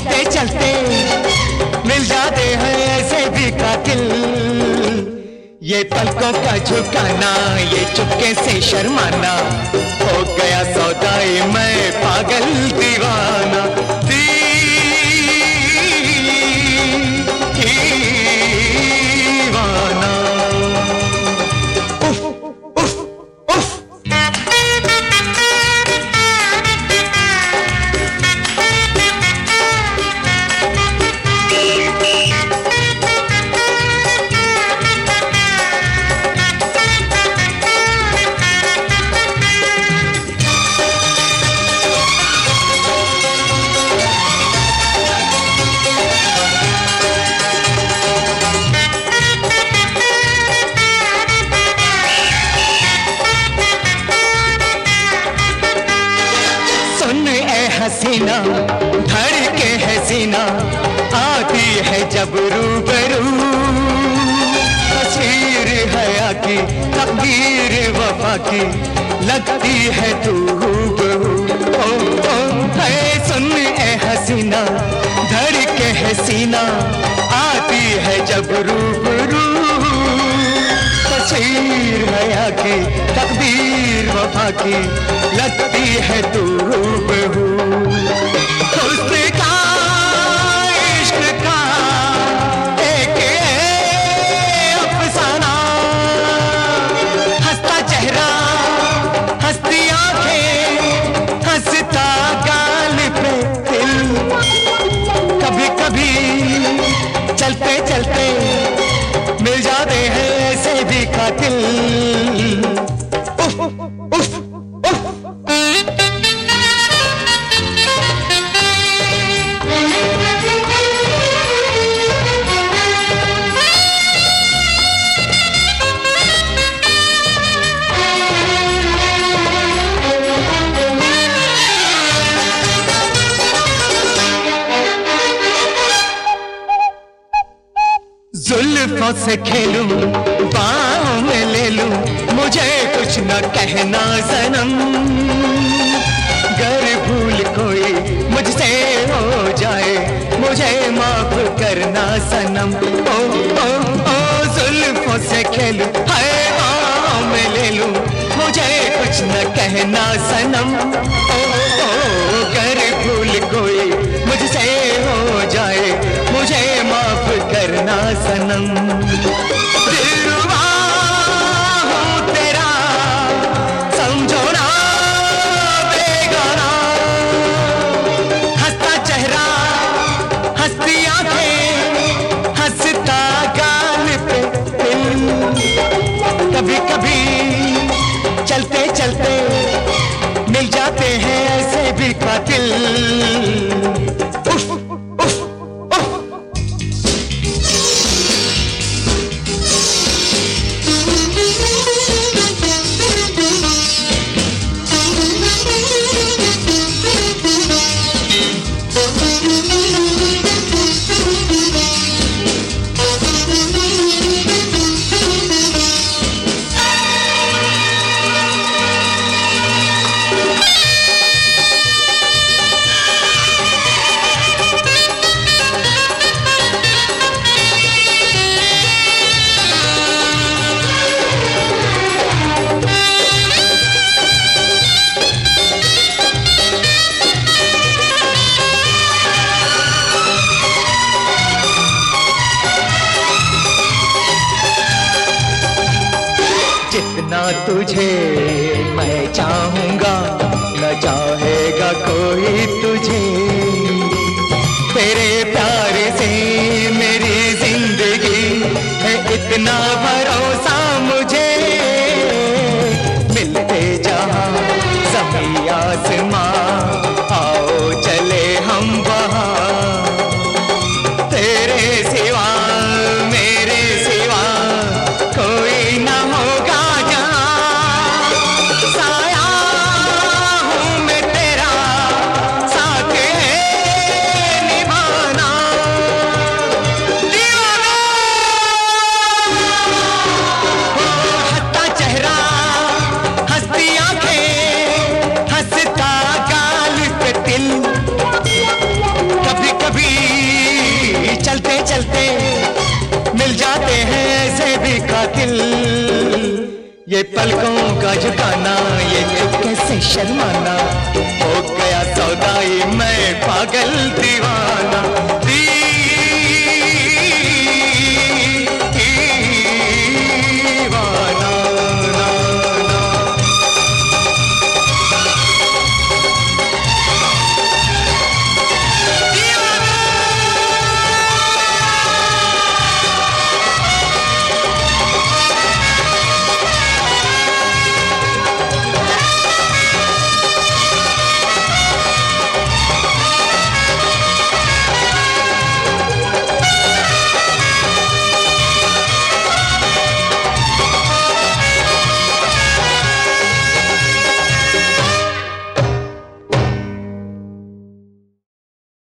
चलते चलते मिल जाते हैं ऐसे भी कातिल। ये पलकों का झुकाना, ये चुपके से शर्माना, हो गया सौदाई मैं पागल दीवाना। हसीना धड़के है सीना, आती है जब रूबरू, तस्वीर हया की तकदीर वफा की, लगती है तू हूबहू। ओ है सुन ए हसीना धड़के है सीना, आती है जब रूबरू, तस्वीर हया की तकदीर वफा की, लगती है तू हूबहू। हुस्न का इश्क का एक अफसाना, हंसता चेहरा हंसती आंखें, हंसता गाल पे दिल। कभी कभी चलते चलते मिल जाते हैं ऐसे भी कातिल। जुल्फों से खेलूं बाहों में ले लूं, मुझे कुछ न कहना सनम। गर भूल कोई मुझसे हो जाए, मुझे माफ करना सनम। ओ ओ ओ जुल्फों से खेलूं हाय बाहों में ले लूं, मुझे कुछ न कहना सनम। ओ ओ गर भूल कोई मुझसे हो जाए, मुझे माफ करना सनम। दिलरुबा हूँ तेरा, समझो ना बेगाना, हंसता चेहरा हंसती आंखें, हंसता गाल पे दिल। कभी कभी चलते चलते मिल जाते हैं ऐसे भी कातिल। जितना तुझे मैं चाहूंगा, न चाहेगा कोई तुझे। तेरे प्यार से मेरी जिंदगी है इतना भरोसा मुझे। मिलते जहां ज़मीं आसमां, आओ चले हम वहां। तेरे सिवा मेरे सिवा कोई ना होगा, साया हूँ मैं ये पलकों का झुकाना, ये चुपके से शर्माना, हो गया सौदाई मैं पागल दीवाना।